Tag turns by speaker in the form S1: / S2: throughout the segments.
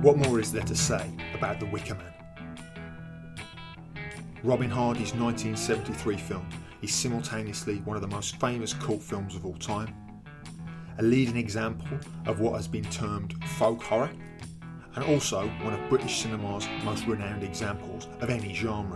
S1: What more is there to say about The Wicker Man? Robin Hardy's 1973 film is simultaneously one of the most famous cult films of all time, a leading example of what has been termed folk horror, and also one of British cinema's most renowned examples of any genre.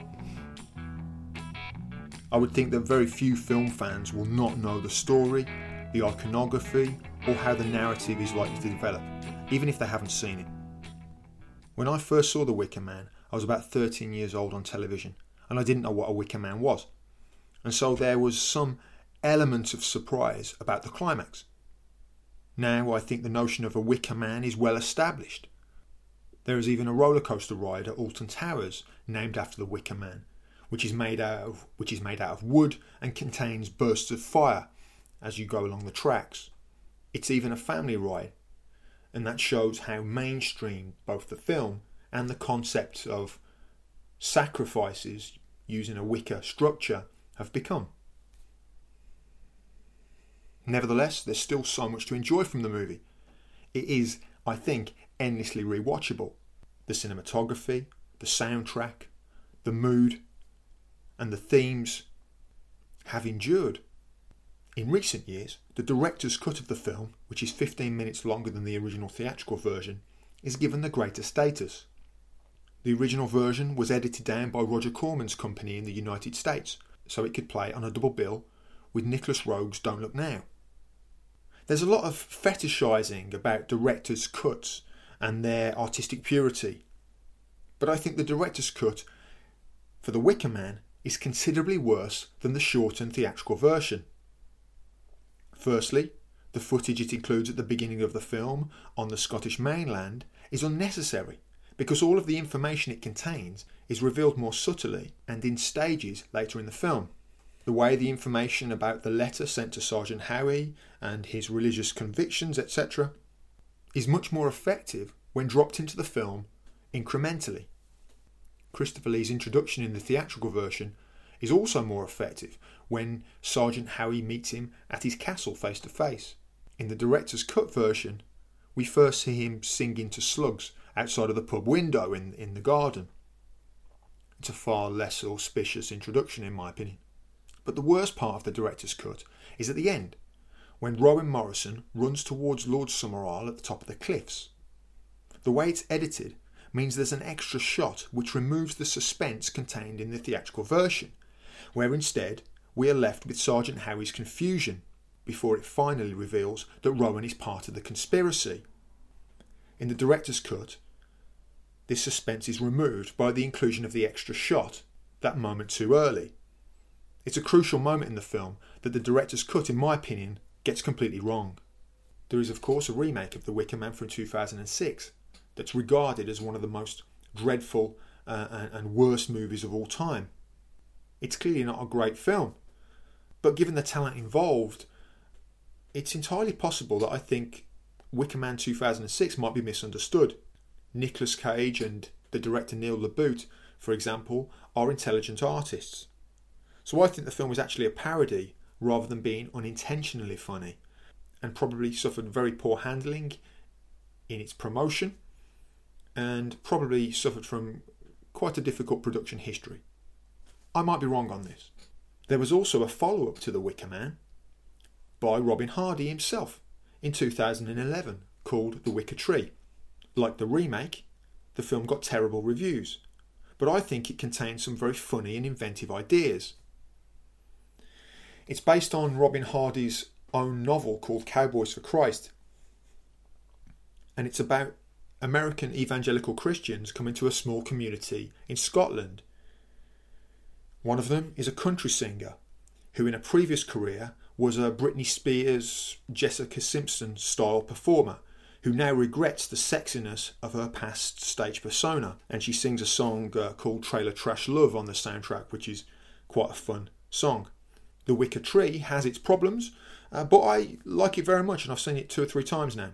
S1: I would think that very few film fans will not know the story, the iconography, or how the narrative is likely to develop, even if they haven't seen it. When I first saw The Wicker Man, I was about 13 years old on television, and I didn't know what a Wicker Man was. And so there was some element of surprise about the climax. Now I think the notion of a Wicker Man is well established. There is even a roller coaster ride at Alton Towers named after the Wicker Man, which is made out of wood and contains bursts of fire as you go along the tracks. It's even a family ride, and that shows how mainstream both the film and the concept of sacrifices using a wicker structure have become. Nevertheless, there's still so much to enjoy from the movie. It is, I think, endlessly rewatchable. The cinematography, the soundtrack, the mood, and the themes have endured. In recent years, the director's cut of the film, which is 15 minutes longer than the original theatrical version, is given the greater status. The original version was edited down by Roger Corman's company in the United States, so it could play on a double bill with Nicholas Roeg's Don't Look Now. There's a lot of fetishising about directors' cuts and their artistic purity, but I think the director's cut for The Wicker Man is considerably worse than the shortened theatrical version. Firstly, the footage it includes at the beginning of the film on the Scottish mainland is unnecessary because all of the information it contains is revealed more subtly and in stages later in the film. The way the information about the letter sent to Sergeant Howie and his religious convictions, etc., is much more effective when dropped into the film incrementally. Christopher Lee's introduction in the theatrical version is also more effective when Sergeant Howie meets him at his castle face to face. In the director's cut version, we first see him singing to slugs outside of the pub window in the garden. It's a far less auspicious introduction in my opinion. But the worst part of the director's cut is at the end, when Rowan Morrison runs towards Lord Summerisle at the top of the cliffs. The way it's edited means there's an extra shot which removes the suspense contained in the theatrical version, where instead we are left with Sergeant Howie's confusion before it finally reveals that Rowan is part of the conspiracy. In the director's cut, this suspense is removed by the inclusion of the extra shot, that moment too early. It's a crucial moment in the film that the director's cut, in my opinion, gets completely wrong. There is of course a remake of The Wicker Man from 2006 that's regarded as one of the most dreadful and worst movies of all time. It's clearly not a great film, but given the talent involved, it's entirely possible that I think Wicker Man 2006 might be misunderstood. Nicolas Cage and the director Neil LaBute, for example, are intelligent artists. So I think the film was actually a parody rather than being unintentionally funny, and probably suffered very poor handling in its promotion, and probably suffered from quite a difficult production history. I might be wrong on this. There was also a follow-up to The Wicker Man by Robin Hardy himself in 2011 called The Wicker Tree. Like the remake, the film got terrible reviews, but I think it contains some very funny and inventive ideas. It's based on Robin Hardy's own novel called Cowboys for Christ, and it's about American evangelical Christians coming to a small community in Scotland. One of them is a country singer who in a previous career was a Britney Spears, Jessica Simpson style performer who now regrets the sexiness of her past stage persona, and she sings a song called Trailer Trash Love on the soundtrack, which is quite a fun song. The Wicker Tree has its problems, but I like it very much and I've seen it 2 or 3 times now.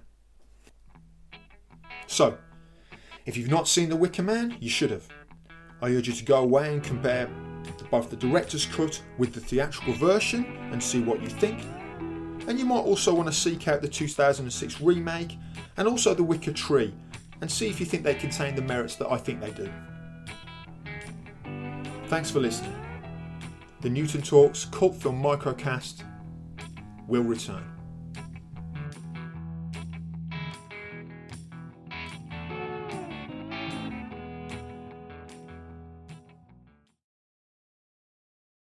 S1: So, if you've not seen The Wicker Man, you should have. I urge you to go away and compare both the director's cut with the theatrical version and see what you think. And you might also want to seek out the 2006 remake and also The Wicker Tree and see if you think they contain the merits that I think they do. Thanks for listening. The Newton Talks Cult Film Microcast will return.